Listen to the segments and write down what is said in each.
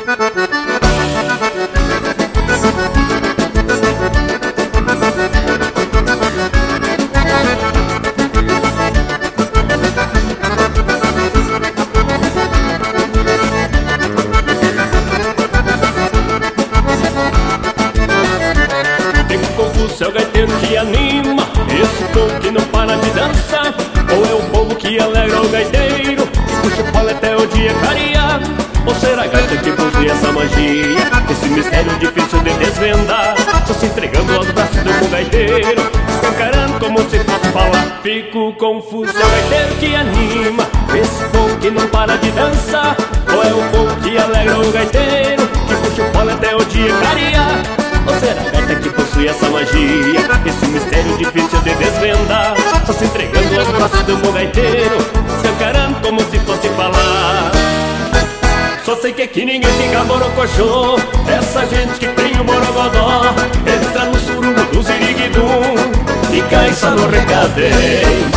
É o gaiteiro que anima esse povo que não para de dançar, ou é o povo que alegra o gaiteiro que puxa o pole até o dia clarear? Ou será a gaita que possui essa magia, esse mistério difícil de desvendar? Só se entregando aos braços do bom gaiteiro, escancarando como se fosse falar. Fico confuso, é o gaiteiro que anima esse povo que não para de dançar, ou é o povo que alegra o gaiteiro que puxa o pole até o dia clarear? Ou será a gaita que possui essa magia, esse mistério difícil de desvendar? Só se entregando aos braços do bom gaiteiro, escancarando como se fosse falar. Só sei que aqui ninguém fica borocochô, essa gente que tem o borogodó entra no surubo do ziriguidum e cai só no recadeio.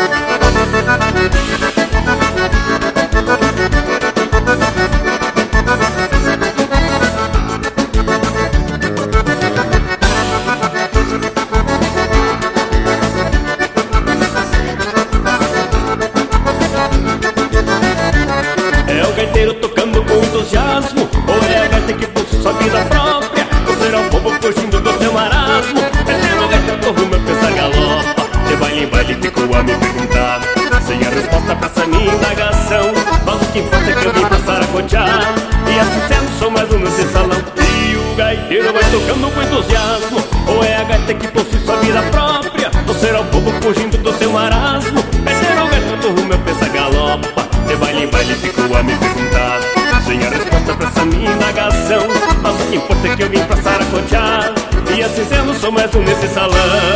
Tocando com entusiasmo, ou é a gaita que possui sua vida própria? Ou será o povo fugindo do seu marasmo? É o gaita corre, meu pensar galopa, de baile em baile ficou a me perguntar, sem a resposta pra essa minha indagação. Mas o que importa é que eu vim pra saracotear, e assim sendo sou mais um nesse salão. E o gaiteiro vai tocando com entusiasmo, ou é a gaita que possui sua vida própria? Ou será o povo fugindo do seu marasmo? É o gaita corre, meu pensar galopa, de baile em baile ficou a me perguntar, sem a resposta pra essa minha indagação. Mas o que importa é que eu vim pra saracotear, e assim sendo sou mais um nesse salão.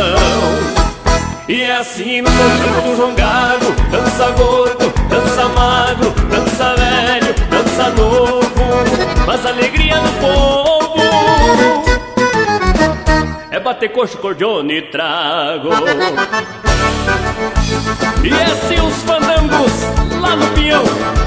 E é assim no conjunto do João Gago, dança gordo, dança magro, dança velho, dança novo, mas a alegria do povo é bater coxo, cordiona e trago. E assim os fandangos lá no Pinhão